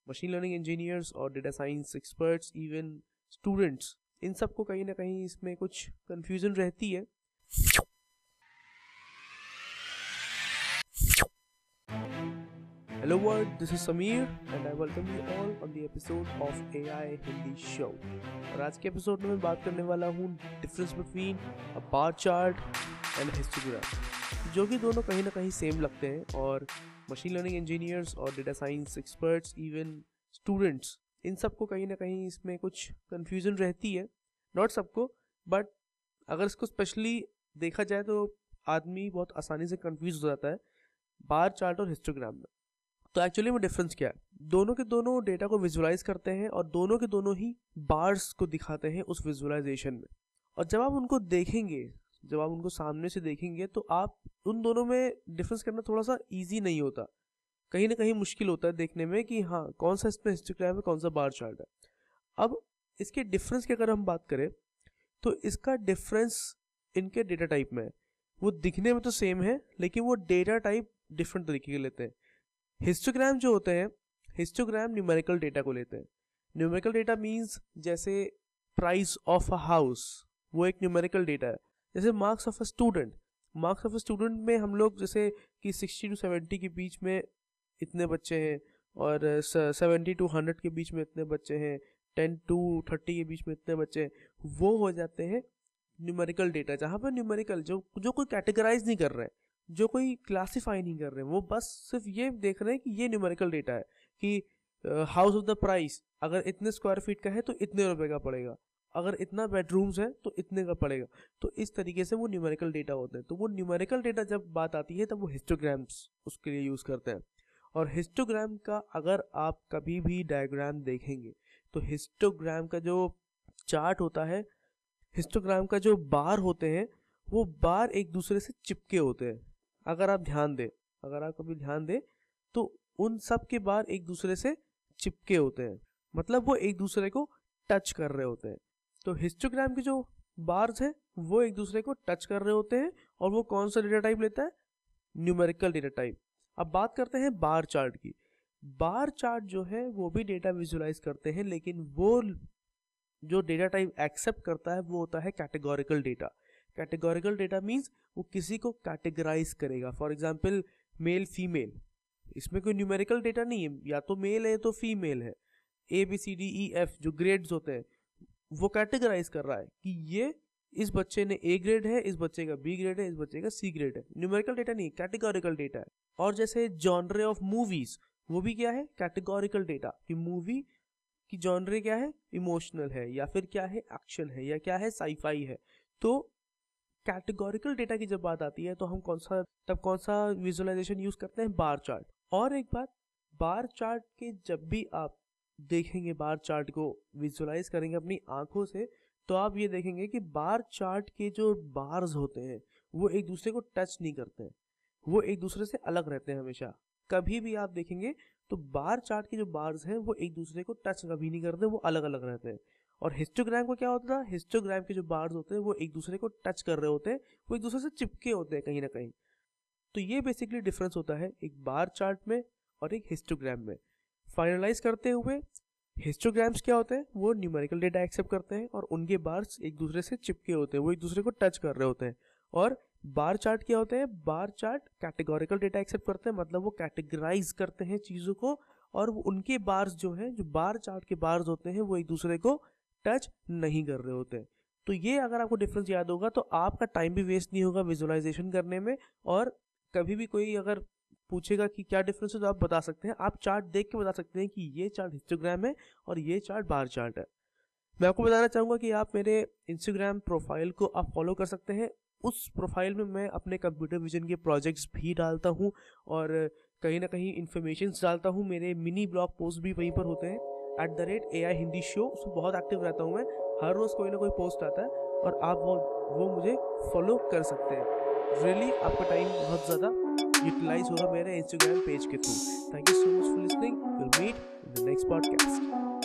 Machine learning engineers और data science experts, even students, इन सबको कहीं ना कहीं इसमें कुछ कंफ्यूजन रहती है। Hello world, this is Samir and I welcome you all on the episode of AI Hindi Show। और आज के एपिसोड में मैं बात करने वाला हूँ difference between a bar chart and histogram, जो कि दोनों कहीं ना कहीं सेम लगते हैं। और मशीन लर्निंग इंजीनियर्स और data science experts, even students, इन सबको कहीं ना कहीं इसमें कुछ कन्फ्यूजन रहती है। नॉट सबको, बट अगर इसको स्पेशली देखा जाए तो आदमी बहुत आसानी से कन्फ्यूज हो जाता है बार चार्ट और हिस्टोग्राम में। तो एक्चुअली में डिफरेंस क्या है? दोनों के दोनों डेटा को विजुलाइज करते हैं और दोनों के दोनों ही बार्स को दिखाते हैं उस विजुलाइजेशन में। और जब आप उनको देखेंगे, जब आप उनको सामने से देखेंगे, तो आप उन दोनों में डिफरेंस करना थोड़ा सा इजी नहीं होता, कहीं ना कहीं मुश्किल होता है देखने में कि हाँ कौन सा इसमें हिस्टोग्राम है, कौन सा बार चार्ट है। अब इसके डिफरेंस की अगर हम बात करें तो इसका डिफरेंस इनके डेटा टाइप में है। वो दिखने में तो सेम है लेकिन वो डेटा टाइप डिफरेंट तरीके के लेते हैं। हिस्टोग्राम जो होते हैं, हिस्टोग्राम न्यूमेरिकल डेटा को लेते हैं। न्यूमेरिकल डेटा मींस जैसे प्राइस ऑफ अ हाउस, वो एक न्यूमेरिकल डेटा है। जैसे marks of a student, marks of a student में हम लोग जैसे कि 60 to 70 के बीच में इतने बच्चे हैं और 70 to 100 के बीच में इतने बच्चे हैं, 10 to 30 के बीच में इतने बच्चे हैं, वो हो जाते हैं न्यूमेरिकल डेटा। जहाँ पर न्यूमेरिकल जो कोई कैटेगराइज नहीं कर रहे हैं, जो कोई क्लासिफाई नहीं कर रहे हैं, वो बस सिर्फ ये देख रहे हैं कि ये न्यूमेरिकल डेटा है कि हाउस ऑफ द प्राइस अगर इतने स्क्वायर फीट का है तो इतने रुपए का पड़ेगा, अगर इतना बेडरूम्स है तो इतने का पड़ेगा। तो इस तरीके से वो न्यूमेरिकल डेटा होते हैं। तो वो न्यूमेरिकल डेटा जब बात आती है तब वो हिस्टोग्राम्स उसके लिए यूज़ करते हैं। और हिस्टोग्राम का अगर आप कभी भी डायग्राम देखेंगे तो हिस्टोग्राम का जो चार्ट होता है, हिस्टोग्राम का जो बार होते हैं, वो बार एक दूसरे से चिपके होते हैं। अगर आप कभी ध्यान दें तो उन सब के बार एक दूसरे से चिपके होते हैं, मतलब वो एक दूसरे को टच कर रहे होते हैं। तो हिस्टोग्राम के जो बार्स हैं वो एक दूसरे को टच कर रहे होते हैं और वो कौन सा डेटा टाइप लेता है? Numerical data type. अब बात करते हैं बार चार्ट की। बार चार्ट जो है वो भी डेटा विजुलाइज करते हैं, लेकिन वो जो डेटा टाइप एक्सेप्ट करता है वो होता है categorical data. Categorical data means वो किसी को कैटेगराइज करेगा। फॉर एग्जाम्पल मेल फीमेल, इसमें कोई न्यूमेरिकल डेटा नहीं है, या तो मेल है तो फीमेल है। ABCDEF जो ग्रेड्स होते हैं वो कैटेगराइज कर रहा है कि ये इस बच्चे ने A ग्रेड है, इस बच्चे का B ग्रेड है, इस बच्चे का C ग्रेड है। न्यूमेरिकल डेटा नहीं, कैटेगोरिकल डेटा है। और जैसे जॉनरे ऑफ मूवीज, वो भी क्या है? कैटेगोरिकल डेटा, कि मूवी की जॉनरे क्या है? इमोशनल है, या फिर क्या है? एक्शन है, या क्या है? साईफाई है। तो कैटेगोरिकल डेटा की जब बात आती है तो हम कौन सा विजुअलाइजेशन यूज करते हैं? Bar chart. और एक बात, बार चार्ट के जब भी आप देखेंगे, बार चार्ट को विजुअलाइज करेंगे अपनी आंखों से, तो आप ये देखेंगे कि बार चार्ट के जो बार्स होते हैं वो एक दूसरे को टच नहीं करते हैं, वो एक दूसरे से अलग रहते हैं हमेशा। कभी भी आप देखेंगे तो बार चार्ट के जो बार्स हैं वो एक दूसरे को टच कभी नहीं करते, वो अलग अलग रहते हैं। और हिस्टोग्राम को क्या होता है? हिस्टोग्राम के जो बार्स होते हैं वो एक दूसरे को टच कर रहे होते हैं, वो एक दूसरे से चिपके होते हैं कहीं ना कहीं। तो ये बेसिकली डिफरेंस होता है एक बार चार्ट में और एक हिस्टोग्राम में। फाइनलाइज करते हुए, हिस्टोग्राम्स क्या होते हैं? वो न्यूमेरिकल डेटा एक्सेप्ट करते हैं और उनके बार्स एक दूसरे से चिपके होते हैं, वो एक दूसरे को टच कर रहे होते हैं। और बार चार्ट क्या होते हैं? Bar chart categorical data accept करते हैं, मतलब वो कैटेगराइज करते हैं चीज़ों को, और उनके बार्स जो हैं, जो बार चार्ट के बार्स होते हैं, वो एक दूसरे को टच नहीं कर रहे होते हैं। तो ये अगर आपको डिफरेंस याद होगा तो आपका टाइम भी वेस्ट नहीं होगा विजुअलाइजेशन करने में। और कभी भी कोई अगर पूछेगा कि क्या डिफरेंस है तो आप बता सकते हैं, आप चार्ट देख के बता सकते हैं कि ये चार्ट हिस्टोग्राम है और ये चार्ट बार चार्ट है। मैं आपको बताना चाहूँगा कि आप मेरे इंस्टाग्राम प्रोफाइल को आप फॉलो कर सकते हैं। उस प्रोफाइल में मैं अपने कंप्यूटर विजन के प्रोजेक्ट्स भी डालता हूँ और कहीं ना कहीं इन्फॉर्मेशंस डालता हूँ। मेरे मिनी ब्लॉग पोस्ट भी वहीं पर होते हैं @AI हिंदी शो, उसमें बहुत एक्टिव रहता हूँ मैं। हर रोज़ कोई ना कोई पोस्ट आता है और आप वो मुझे फॉलो कर सकते हैं। रियली आपका टाइम बहुत ज़्यादा यूटिलाइज होगा मेरे इंस्टाग्राम पेज के through. Thank you so much for listening. Will meet in the next podcast.